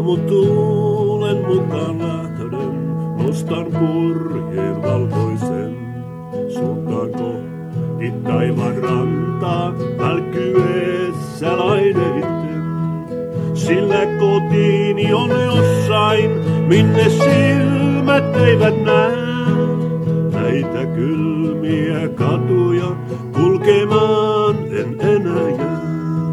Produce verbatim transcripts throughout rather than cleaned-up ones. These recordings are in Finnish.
Aamutuulen mukaan lähden, nostan purjeen valkoisen. Suuntaan kohti taivaan rantaa, välkkyessä laineitten. Sillä kotiini on jossain, minne silmät eivät näe. Näitä kylmiä katuja kulkemaan en enää jää.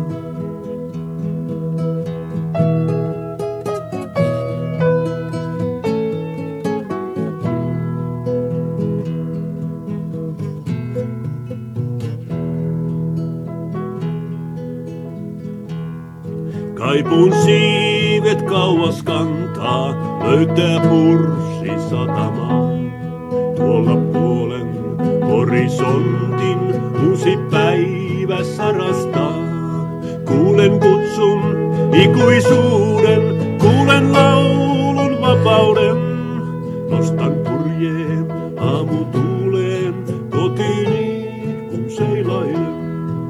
Kaipuun siivet kauas kantaa, löytää purssi satamaa. Tuolla puolen horisontin uusi päivä sarastaa. Kuulen kutsun ikuisuuden, kuulen laulun vapauden. Nostan purjeen aamutuuleen kotiini kun seilailen.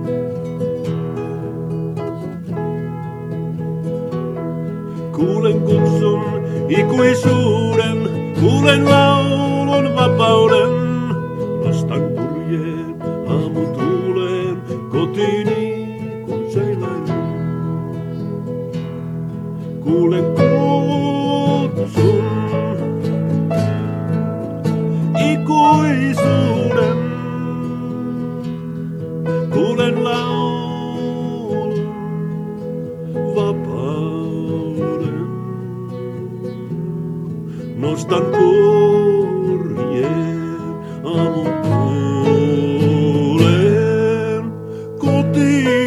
Kuulen kutsun ikuisuuden, kuulen laulun vapauden. Nostan purjeen aamutuuleen kotiini kun seilailen. Kuulen kutsun ikuisuuden, kuulen laulun vapauden. Nostan purjeen aamutuuleen kotiin.